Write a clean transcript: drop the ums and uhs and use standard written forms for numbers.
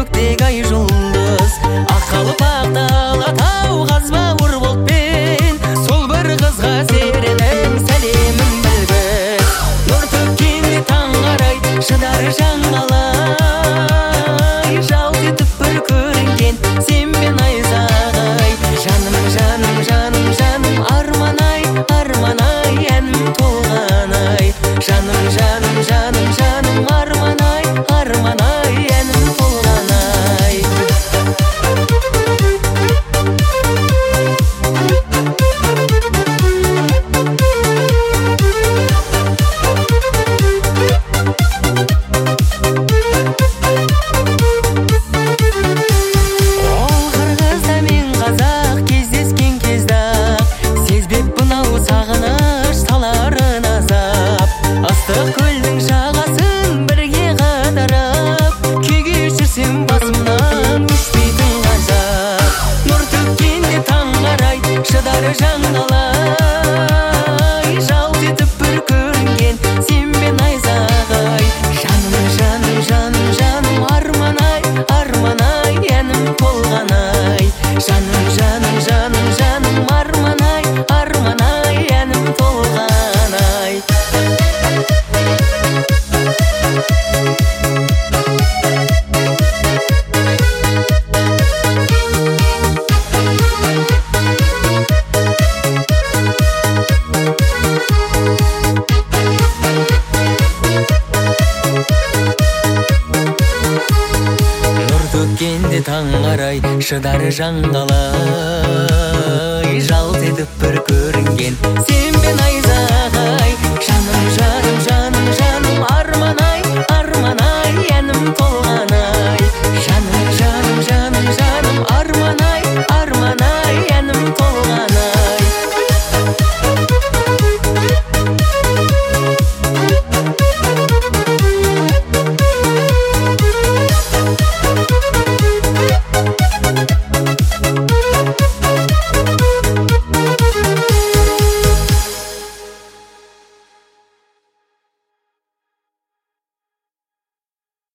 көктегі ай жұлдыз, ақ қалпақ тау қазба ұр бұлтпен, сол бір қызға серенем сәлемін білгіз. Нұр төккенде таң қарай шыдар жаңалай, жалт етіп бір көрінген сенмен найзағай. Жаным жаным жаным жаным арман-ай арман-ай әнім толғанай. Жаным жаным жаным жаным арман-ай арман-ай әнім толғанай. Ол қырғызда мен қазақ кездескен кезді-ақ, сезбеппін ау сағыныш саларын азап. Ыстық көлдің жағасын бірге қыдырып, күй кешірсем басымнан өшпейтін ғажап. Нұр төккенде таң қарай шыдар жаңалай, жалт етіп бір көрінген сенмен найзағай. Жаным жаным жаным жаным арман-ай арман-ай әнім толғанай. Жаным жаным жаным жаным арман-ай арман-ай әнім толғанай. Нұр төккенде таң қарай шыдар жаңғалай, жалт етіп бір көрінген сенмен найзағай. Жаным жаным жаным